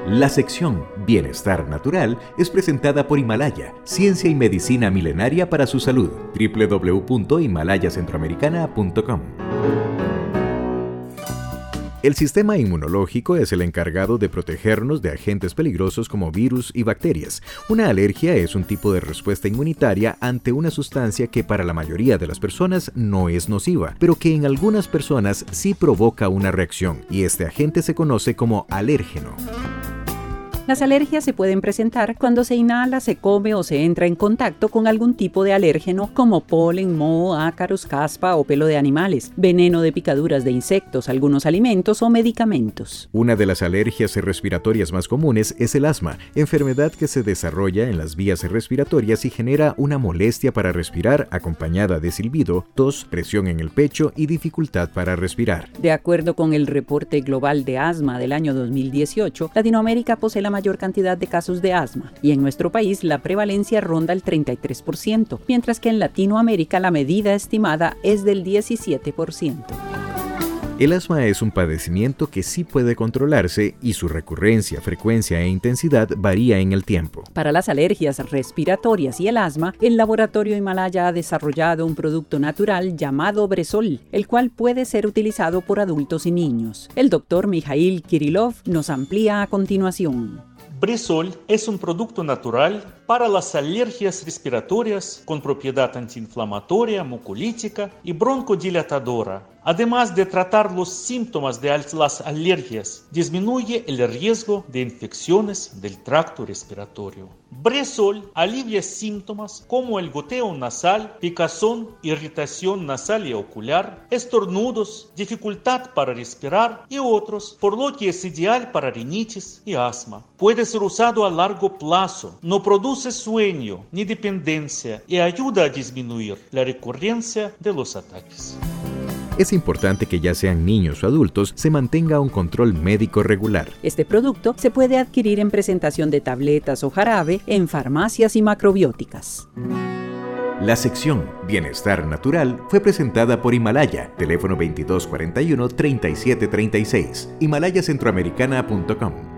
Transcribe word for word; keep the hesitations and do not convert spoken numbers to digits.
La sección Bienestar Natural es presentada por Himalaya, ciencia y medicina milenaria para su salud. doble u doble u doble u punto himalaya centroamericana punto com. El sistema inmunológico es el encargado de protegernos de agentes peligrosos como virus y bacterias. Una alergia es un tipo de respuesta inmunitaria ante una sustancia que para la mayoría de las personas no es nociva, pero que en algunas personas sí provoca una reacción, y este agente se conoce como alérgeno. Las alergias se pueden presentar cuando se inhala, se come o se entra en contacto con algún tipo de alérgeno como polen, moho, ácaros, caspa o pelo de animales, veneno de picaduras de insectos, algunos alimentos o medicamentos. Una de las alergias respiratorias más comunes es el asma, enfermedad que se desarrolla en las vías respiratorias y genera una molestia para respirar acompañada de silbido, tos, presión en el pecho y dificultad para respirar. De acuerdo con el Reporte Global de Asma del año dos mil dieciocho, Latinoamérica posee la mayor cantidad de casos de asma, y en nuestro país la prevalencia ronda el treinta y tres por ciento, mientras que en Latinoamérica la medida estimada es del diecisiete por ciento. El asma es un padecimiento que sí puede controlarse y su recurrencia, frecuencia e intensidad varía en el tiempo. Para las alergias respiratorias y el asma, el laboratorio Himalaya ha desarrollado un producto natural llamado Bresol, el cual puede ser utilizado por adultos y niños. El doctor Mikhail Kirillov nos amplía a continuación. Bresol es un producto natural para las alergias respiratorias con propiedad antiinflamatoria, mucolítica y broncodilatadora. Además de tratar los síntomas de las alergias, disminuye el riesgo de infecciones del tracto respiratorio. Bresol alivia síntomas como el goteo nasal, picazón, irritación nasal y ocular, estornudos, dificultad para respirar y otros, por lo que es ideal para rinitis y asma. Puede ser usado a largo plazo, no produce sueño ni dependencia y ayuda a disminuir la recurrencia de los ataques. Es importante que ya sean niños o adultos se mantenga un control médico regular. Este producto se puede adquirir en presentación de tabletas o jarabe en farmacias y macrobióticas. La sección Bienestar Natural fue presentada por Himalaya, teléfono veintidós cuarenta y uno, treinta y siete treinta y seis, himalaya centroamericana punto com.